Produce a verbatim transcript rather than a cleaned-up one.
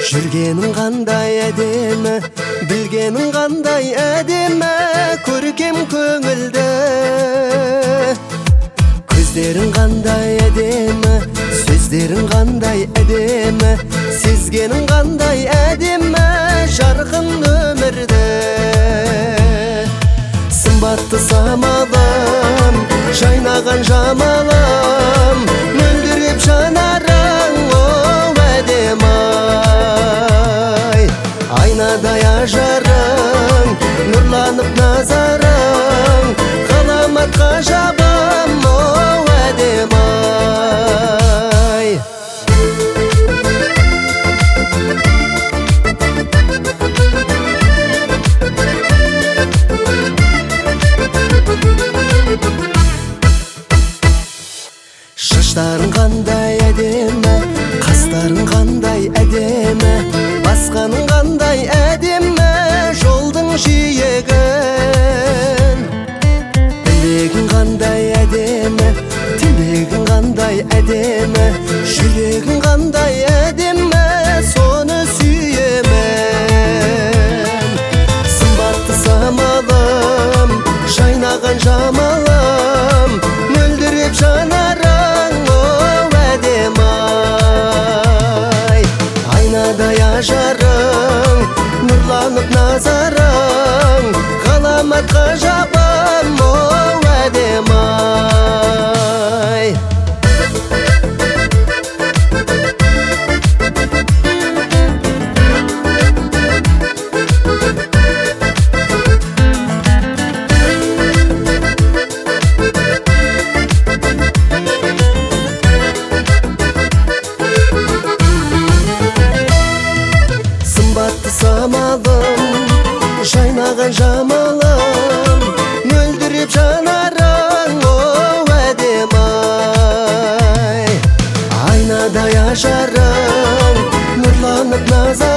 Жүргенің қандай әдемі, білгенің қандай әдемі, көркем көңілді. Көздерің қандай әдемі, сөздерің қандай әдемі, сезгенің қандай әдемі, жарқын өмірді. Сымбатты самалым, жайнаған жамалым, мөлдіреп жанарың, о әдемі ай. Айнадай ажарың, нұрланып назарың, ғаламатқа жабым, о әдемі ай. Шаштарың қандай әдемі, қастарың қандай әдемі, басқаның қандай әдемі, жолдың жиегін. Білегің қандай әдемі, тілегің қандай әдемі, жүрегің қандай әдемі, соны сүйемін. Сымбатты самалым, жайнаған жамалым, мөлдіреп жанарың, о әдемі ай. Айнадай ажарың, нұрланып назарың, ғаламатқа жабым, о әдемі ай. Сымбатты самалым, жайнаған жамалым, мөлдіреп жанарың, о әдемі ай. Айнадай ажарың, нұрланып назарың,